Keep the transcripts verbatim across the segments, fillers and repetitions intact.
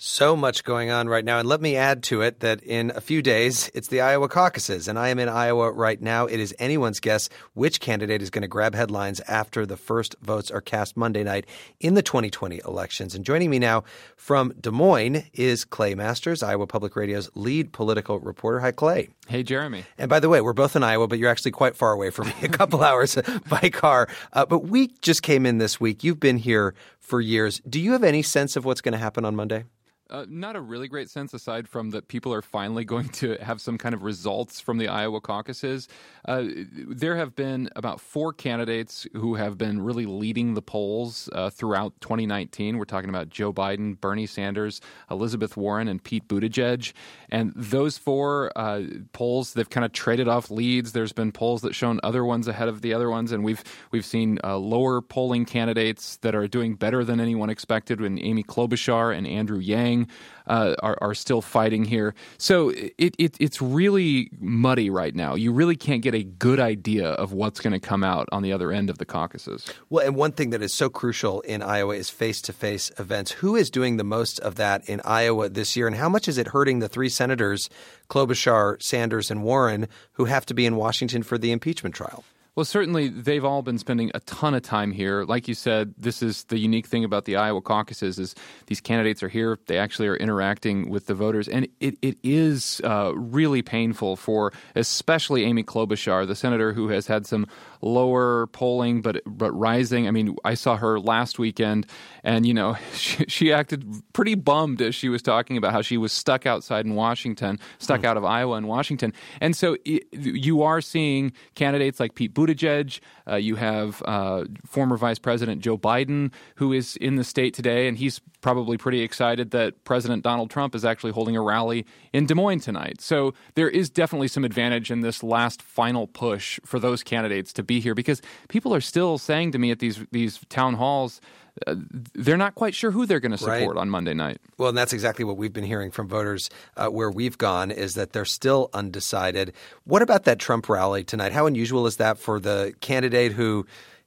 So much going on right now. And let me add to it that in a few days, it's the Iowa caucuses. And I am in Iowa right now. It is anyone's guess which candidate is going to grab headlines after the first votes are cast Monday night in the twenty twenty elections. And joining me now from Des Moines is Clay Masters, Iowa Public Radio's lead political reporter. Hi, Clay. Hey, Jeremy. And by the way, we're both in Iowa, but you're actually quite far away from me, a couple hours by car. Uh, but we just came in this week. You've been here for years. Do you have any sense of what's going to happen on Monday? Uh, not a really great sense, aside from that people are finally going to have some kind of results from the Iowa caucuses. Uh, there have been about four candidates who have been really leading the polls uh, throughout twenty nineteen. We're talking about Joe Biden, Bernie Sanders, Elizabeth Warren, and Pete Buttigieg. And those four uh, polls, they've kind of traded off leads. There's been polls that shown other ones ahead of the other ones, and we've we've seen uh, lower polling candidates that are doing better than anyone expected, when Amy Klobuchar and Andrew Yang Uh, are, are still fighting here. So it, it it's really muddy right now. You really can't get a good idea of what's going to come out on the other end of the caucuses. Well, and one thing that is so crucial in Iowa is face-to-face events. Who is doing the most of that in Iowa this year, and how much is it hurting the three senators, Klobuchar, Sanders, and Warren, who have to be in Washington for the impeachment trial? Well, certainly they've all been spending a ton of time here. Like you said, this is the unique thing about the Iowa caucuses is these candidates are here. They actually are interacting with the voters. And it, it is uh, really painful for especially Amy Klobuchar, the senator who has had some lower polling but but rising. I mean, I saw her last weekend, and, you know, she, she acted pretty bummed as she was talking about how she was stuck outside in Washington, stuck mm. out of Iowa and Washington. And so it, you are seeing candidates like Pete Buttigieg. Uh, you have uh, former Vice President Joe Biden, who is in the state today, and he's probably pretty excited that President Donald Trump is actually holding a rally in Des Moines tonight. So there is definitely some advantage in this last final push for those candidates to be here, because people are still saying to me at these these town halls, Uh, they're not quite sure who they're going to support right. on Monday night. Well, and that's exactly what we've been hearing from voters uh, where we've gone, is that they're still undecided. What about that Trump rally tonight? How unusual is that for the candidate who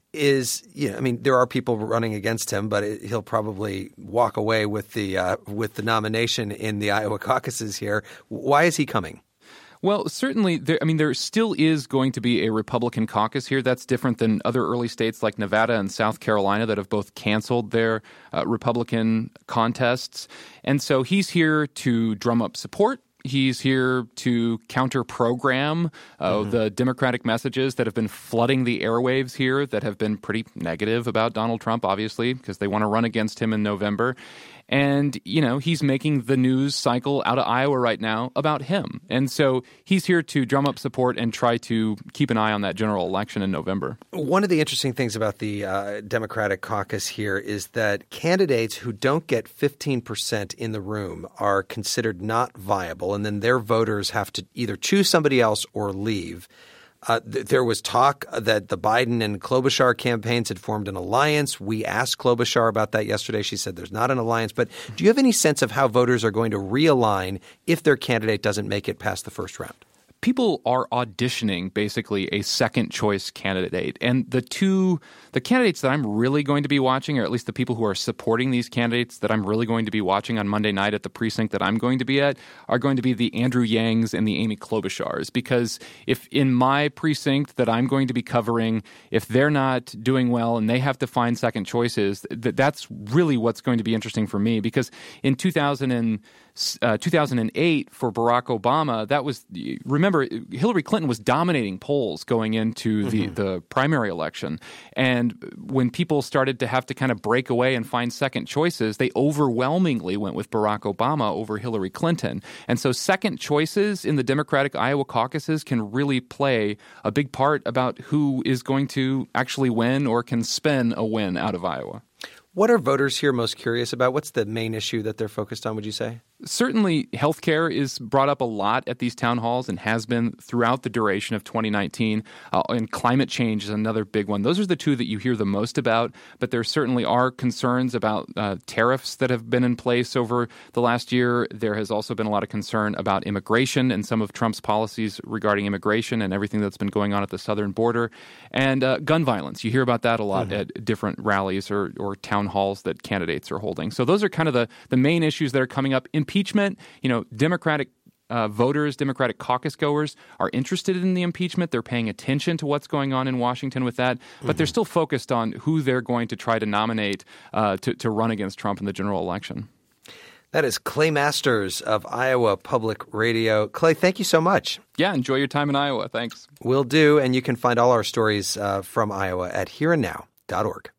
is, you know, I mean, there are people running against him, but it, he'll probably walk away with the uh, with the nomination in the Iowa caucuses here. Why is he coming? Well, certainly, there, I mean, there still is going to be a Republican caucus here. That's different than other early states like Nevada and South Carolina that have both canceled their uh, Republican contests. And so he's here to drum up support. He's here to counter-program uh, mm-hmm. the Democratic messages that have been flooding the airwaves here that have been pretty negative about Donald Trump, obviously, because they want to run against him in November. And, you know, he's making the news cycle out of Iowa right now about him. And so he's here to drum up support and try to keep an eye on that general election in November. One of the interesting things about the uh, Democratic caucus here is that candidates who don't get fifteen percent in the room are considered not viable, and then their voters have to either choose somebody else or leave. Uh, th- there was talk that the Biden and Klobuchar campaigns had formed an alliance. We asked Klobuchar about that yesterday. She said there's not an alliance. But do you have any sense of how voters are going to realign if their candidate doesn't make it past the first round? People are auditioning basically a second choice candidate. And the two the candidates that I'm really going to be watching, or at least the people who are supporting these candidates that I'm really going to be watching on Monday night at the precinct that I'm going to be at, are going to be the Andrew Yangs and the Amy Klobuchars. Because if in my precinct that I'm going to be covering, if they're not doing well and they have to find second choices, th- that's really what's going to be interesting for me. Because in two thousand and Uh, two thousand eight for Barack Obama, that was – remember, Hillary Clinton was dominating polls going into the, mm-hmm. the primary election. And when people started to have to kind of break away and find second choices, they overwhelmingly went with Barack Obama over Hillary Clinton. And so second choices in the Democratic Iowa caucuses can really play a big part about who is going to actually win or can spin a win out of Iowa. What are voters here most curious about? What's the main issue that they're focused on, would you say? Certainly, healthcare is brought up a lot at these town halls and has been throughout the duration of twenty nineteen. Uh, and climate change is another big one. Those are the two that you hear the most about, but there certainly are concerns about uh, tariffs that have been in place over the last year. There has also been a lot of concern about immigration and some of Trump's policies regarding immigration and everything that's been going on at the southern border. And uh, gun violence. You hear about that a lot mm-hmm. at different rallies or, or town halls that candidates are holding. So those are kind of the, the main issues that are coming up. Impeachment, you know, Democratic Uh, voters, Democratic caucus goers are interested in the impeachment. They're paying attention to what's going on in Washington with that, but mm-hmm. they're still focused on who they're going to try to nominate uh, to, to run against Trump in the general election. That is Clay Masters of Iowa Public Radio. Clay, thank you so much. Yeah, enjoy your time in Iowa. Thanks. Will do, and you can find all our stories uh, from Iowa at here and now dot org.